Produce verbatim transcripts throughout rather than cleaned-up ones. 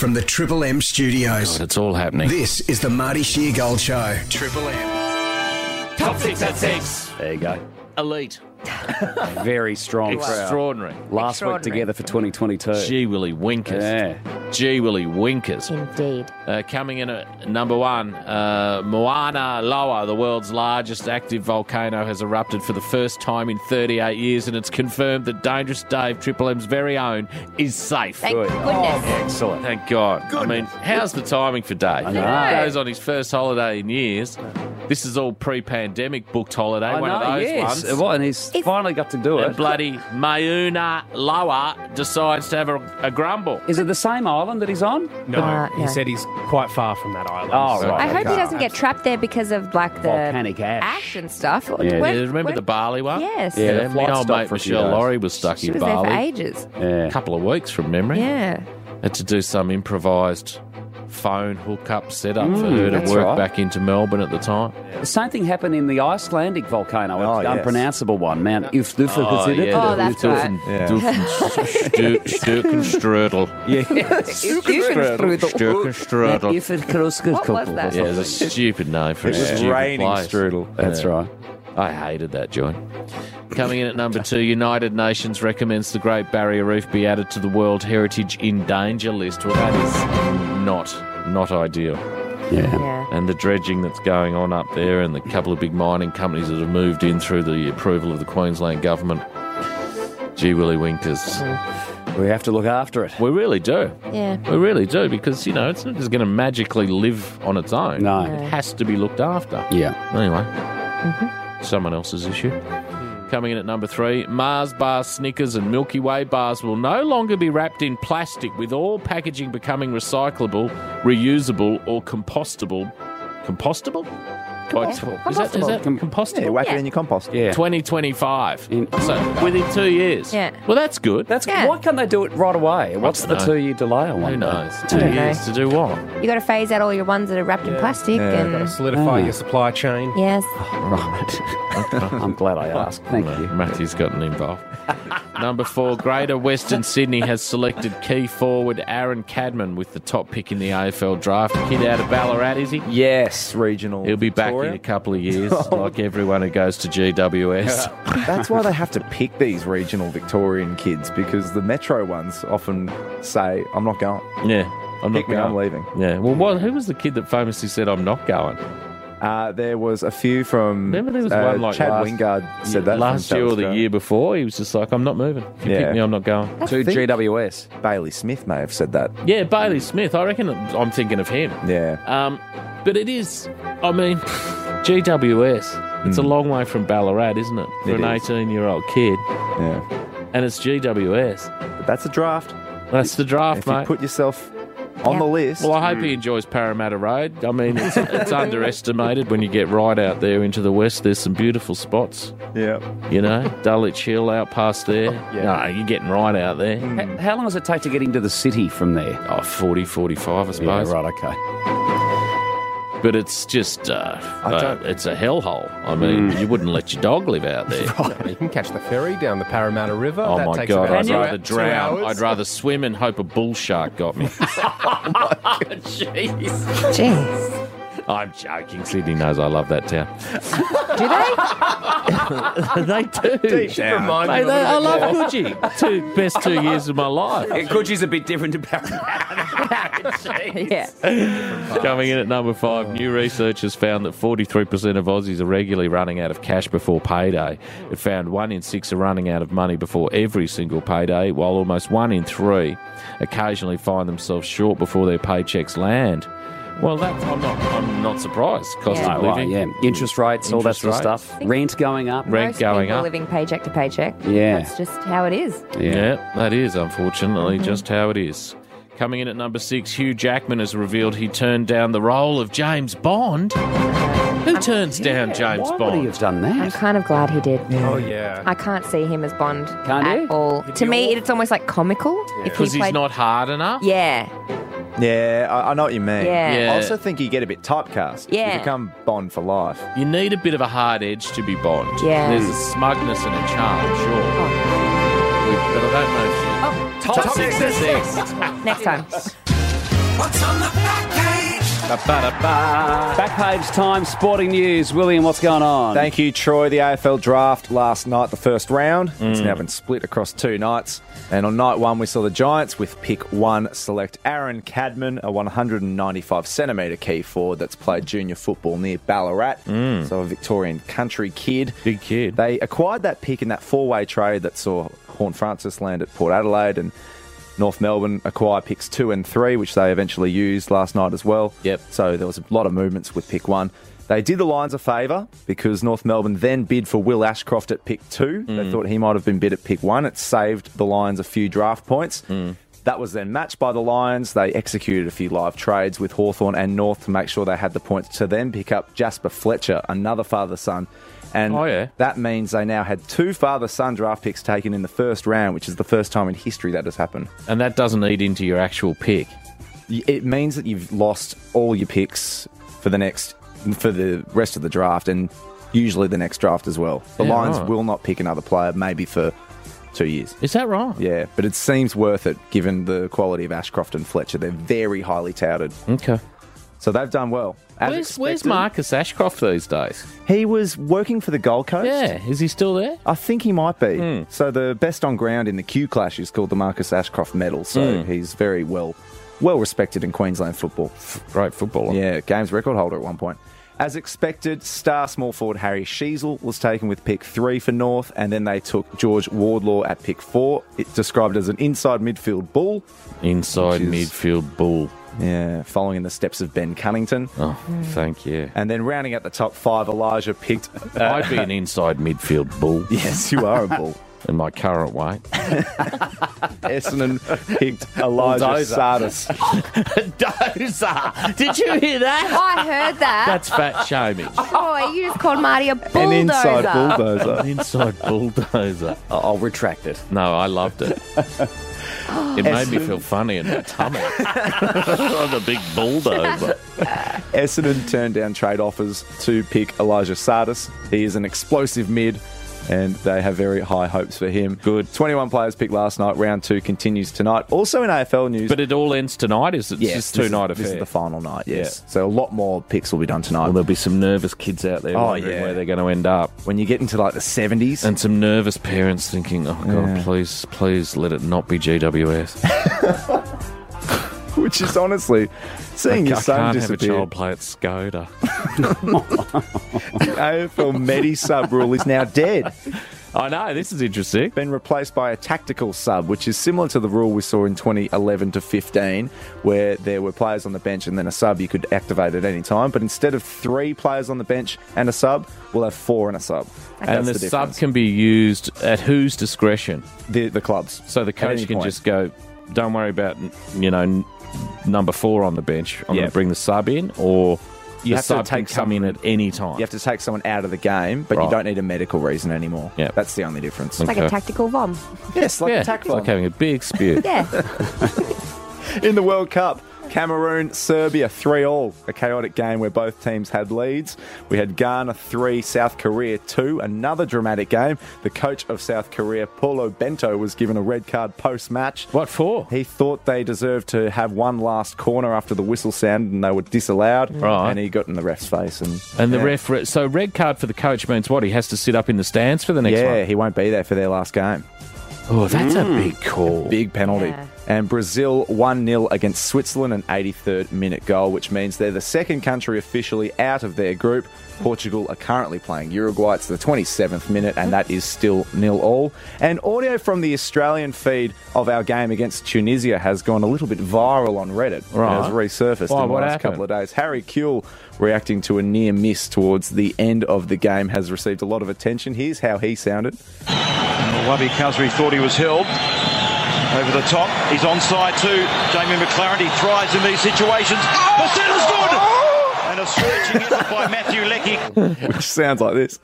from the Triple M studios. God, it's all happening. This is the Marty Sheargold Show. Triple M. Top six at six. There you go. Elite. Very strong. Extraordinary. Last week together for twenty twenty-two. Gee Willy Winkers. Yeah. Gee Willy Winkers. Indeed. Uh, coming in at number one, uh, Mauna Loa, the world's largest active volcano, has erupted for the first time in thirty-eight years, and it's confirmed that Dangerous Dave, Triple M's very own, is safe. Thank Good. goodness. Excellent. Thank God. I mean, how's the timing for Dave? I know. He goes on his first holiday in years. This is all pre-pandemic booked holiday, I one know, of those yes. ones. Well, and he's If- finally got to do And it. bloody Mauna Loa decides to have a, a grumble. Is it the same island that he's on? No, Uh, he no. said he's quite far from that island. Oh, so- right. I hope he Okay. doesn't get trapped there because of like the Volcanic ash. and stuff. Yeah. When- Yeah, remember when- the Bali one? Yes. Yeah, the Yeah, flight my old stopped mate for a few Michelle days. Laurie was stuck She in was there for Bali. ages. Yeah. A couple of weeks from memory. Yeah. Had to do some improvised phone hookup setup for Mm, her to that's work right. back into Melbourne at the time. The same thing happened in the Icelandic volcano, Oh, the yes. unpronounceable one, Mount Uflufilfitidit. Oh, that's right. Yeah. Sturkenstrudel. Sturkenstrudel. What was that? Yeah, it's a stupid name for It a was stupid raining place. strudel. That's Yeah. right. I hated that joint. Coming in at number two, United Nations recommends the Great Barrier Reef be added to the World Heritage in Danger list. Well, that is not, not ideal. Yeah. Yeah. And the dredging that's going on up there and the couple of big mining companies that have moved in through the approval of the Queensland government. Gee Willy Winkers. We have to look after it. We really do. Yeah. We really do, because, you know, it's not just going to magically live on its own. No. It has to be looked after. Yeah. Anyway, someone else's issue. Coming in at number three, Mars bars, Snickers and Milky Way bars will no longer be wrapped in plastic, with all packaging becoming recyclable, reusable or compostable. Compostable? Like, is that, is that compostable? Yeah, whack Yeah. it in your compost. Yeah. twenty twenty-five. In- So within two years. Yeah. Well, that's good. That's Yeah. Why can't they do it right away? What's don't the know. two-year delay on one? Who knows? Two don't years know. to do what? You got to phase out all your ones that are wrapped in plastic. Yeah. Got to And solidify Ah. your supply chain. yes. Right. I'm glad I asked. Thank you. Matthew's gotten involved. Number four, Greater Western Sydney has selected key forward Aaron Cadman with the top pick in the A F L draft. Kid out of Ballarat, is he? Yes, regional. He'll be back Victoria. in a couple of years, like everyone who goes to G W S. That's why they have to pick these regional Victorian kids, because the metro ones often say, I'm not going. Yeah, I'm not Pick me, going. I'm leaving. Yeah, well, what, who was the kid that famously said, I'm not going? Uh, there was a few from Remember there was uh, one like Chad last- Wingard said that Last from year or South the Australia. year before, he was just like, I'm not moving. If you Yeah. pick me, I'm not going. To think- G W S. Bailey Smith may have said that. Yeah, Bailey Smith. I reckon I'm thinking of him. Yeah. Um, but it is, I mean, G W S, it's a long way from Ballarat, isn't it? For It an is. eighteen-year-old kid. Yeah. And it's G W S. But that's a draft. That's the draft, If you mate. put yourself on Yeah. the list. Well, I hope he enjoys Parramatta Road. I mean, it's, it's underestimated when you get right out there into the west. There's some beautiful spots, yeah. you know. Dulwich Hill out past there. Yeah. No, you're getting right out there. H- How long does it take to get into the city from there? Oh, forty, forty-five, I suppose. right, okay. But it's just, uh, uh, don't- it's a hellhole. I mean, you wouldn't let your dog live out there. You can catch the ferry down the Parramatta River. Oh that my takes God, about I'd two rather hou- two drown. hours. I'd rather swim and hope a bull shark got me. Jeez. I'm joking. Sydney knows I love that town. Do they? They do. Should remind Mate, them a they, I little bit love more. Coogee. Two best two years of my life. Coogie's a bit different to Parramatta. Yeah. Coming in at number five, new research has found that forty-three percent of Aussies are regularly running out of cash before payday. It found one in six are running out of money before every single payday, while almost one in three occasionally find themselves short before their paychecks land. Well, that's, I'm not. I'm not surprised. Cost Yeah. of Right, living, yeah. Interest rates, all that Interest sort of rates. stuff. Rent going up. Rent Most going people up. living paycheck to paycheck. Yeah. That's just how it is. Yeah, that is unfortunately just how it is. Coming in at number six, Hugh Jackman has revealed he turned down the role of James Bond. Who turns down James Why Bond? would he have done I'm that? kind of glad he did. Oh, yeah. I can't see him as Bond Can't at you? all. To me, it's almost like comical. If he Because he's played, not hard enough? Yeah. Yeah, I, I know what you mean. Yeah. Yeah. I also think you get a bit typecast. Yeah. You become Bond for life. You need a bit of a hard edge to be Bond. Yeah. There's a smugness and a charm, sure. Oh. We- But I don't know if you... Oh, Top, six at six. next time. What's on the back page? Ba-ba-da-ba. Back page time, sporting news. William, what's going on? Thank you, Troy. The A F L draft last night, the first round. It's now been split across two nights. And on night one, we saw the Giants with pick one select Aaron Cadman, a one hundred ninety-five centimetre key forward that's played junior football near Ballarat. So a Victorian country kid. Big kid. They acquired that pick in that four-way trade that saw Horn Francis land at Port Adelaide, and North Melbourne acquire picks two and three, which they eventually used last night as well. Yep. So there was a lot of movements with pick one. They did the Lions a favour because North Melbourne then bid for Will Ashcroft at pick two. They thought he might have been bid at pick one. It saved the Lions a few draft points. That was then matched by the Lions. They executed a few live trades with Hawthorn and North to make sure they had the points to then pick up Jasper Fletcher, another father-son. And Oh, yeah. that means they now had two father-son draft picks taken in the first round, which is the first time in history that has happened. And that doesn't eat into your actual pick. Y- It means that you've lost all your picks for the next, for the rest of the draft, and usually the next draft as well. The Yeah, Lions right. will not pick another player, maybe for two years. Is that right? Yeah, but it seems worth it given the quality of Ashcroft and Fletcher. They're very highly touted. Okay. So they've done well. As Where's, where's expected. Marcus Ashcroft these days? He was working for the Gold Coast. Yeah. Is he still there? I think he might be. Hmm. So the best on ground in the Q Clash is called the Marcus Ashcroft Medal. So Hmm. he's very well well respected in Queensland football. Great footballer. Yeah, games record holder at one point. As expected, star small forward Harry Sheasel was taken with pick three for North, and then they took George Wardlaw at pick four. It's described as an inside midfield bull. Inside Which is- midfield bull. Yeah, following in the steps of Ben Cunnington. Oh, thank you. And then rounding out the top five, Elijah picked... I'd be an inside midfield bull Yes, you are a bull. in my current weight. Essendon picked Elijah Bulldozer. Sardis. Dozer! Did you hear that? I heard that. That's fat shaming. Oh, you just called Marty a bulldozer. An inside bulldozer. An inside bulldozer. I'll I'll retract it. No, I loved it. It made me feel funny in my tummy. I'm a big bulldozer. Essendon turned down trade offers to pick Elijah Sardis. He is an explosive mid, and they have very high hopes for him. Good. twenty-one players picked last night. Round two continues tonight. Also in A F L news... But it all ends tonight, is it? yes, It's just this two-night is, affair. This is the final night, yes. Yeah. So a lot more picks will be done tonight. Well, there'll be some nervous kids out there Oh, wondering yeah. where they're going to end up. when you get into like the seventies... And some nervous parents thinking, oh, God, Yeah. please, please let it not be G W S. which is honestly... Seeing I your son can't have a disappear. child play at Skoda. The A F L Medi sub rule is now dead. I know, this is interesting. Been replaced by a tactical sub, which is similar to the rule we saw in twenty eleven to fifteen, where there were players on the bench and then a sub you could activate at any time. But instead of three players on the bench and a sub, we'll have four and a sub. And That's the, the sub difference. can be used at whose discretion? the the clubs. So the At coach any can point. just go, don't worry about, you know, n- number four on the bench. I'm Yeah. going to bring the sub in, or You the have to sub take can come in someone- at any time. You have to take someone out of the game, but Right. you don't need a medical reason anymore. Yeah. That's the only difference. It's like a Okay. tactical bomb. Yes, like yeah, a tack it's like bomb. having a big spew. Yeah. In the World Cup, Cameroon, Serbia, three all. A chaotic game where both teams had leads. We had Ghana three, South Korea two. Another dramatic game. The coach of South Korea, Paulo Bento, was given a red card post-match. What for? He thought they deserved to have one last corner after the whistle sounded and they were disallowed. Right. And he got in the ref's face. And, And the yeah. ref, so red card for the coach means what? He has to sit up in the stands for the next Yeah, one? he won't be there for their last game. Oh, that's a big call. Big penalty. Yeah. And Brazil one nil against Switzerland, an eighty-third minute goal, which means they're the second country officially out of their group. Portugal are currently playing Uruguay. It's the twenty-seventh minute, and that is still nil all. And audio from the Australian feed of our game against Tunisia has gone a little bit viral on Reddit. Right. It has resurfaced Why, in the what last happened? couple of days. Harry Kuehl, reacting to a near miss towards the end of the game, has received a lot of attention. Here's how he sounded. Wabi Kazri thought he was held over the top. He's onside too. Jamie McLaren, he thrives in these situations. The centre's good! And a stretching hit by Matthew Leckie. Which sounds like this.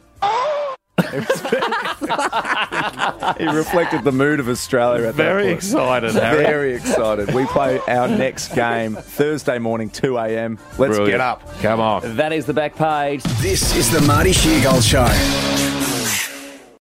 He reflected the mood of Australia at Very that point. excited, Harry. Very excited. We play our next game Thursday morning, two a.m. Let's Brilliant. get up. Come on. That is the back page. This is the Marty Sheargold Show.